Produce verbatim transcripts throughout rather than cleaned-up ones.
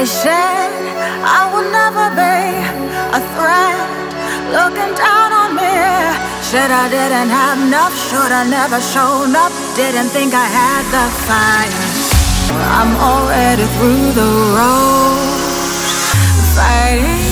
They said I would never be a threat, looking down on me. Said I didn't have enough, should I never shown up. Didn't think I had the fire. I'm already through the road, fighting.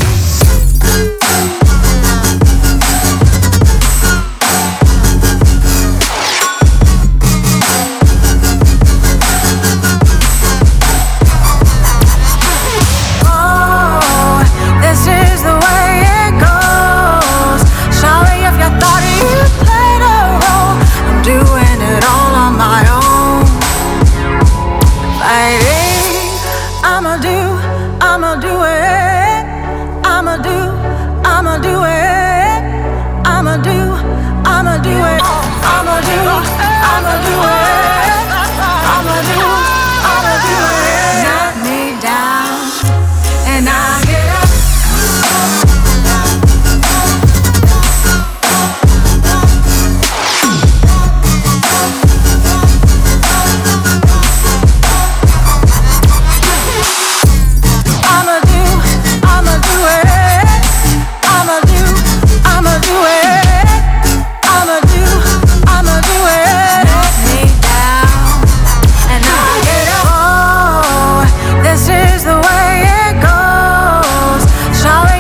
I'ma do, I'ma do it. I'ma do, I'ma do it. I'ma do, I'ma do it.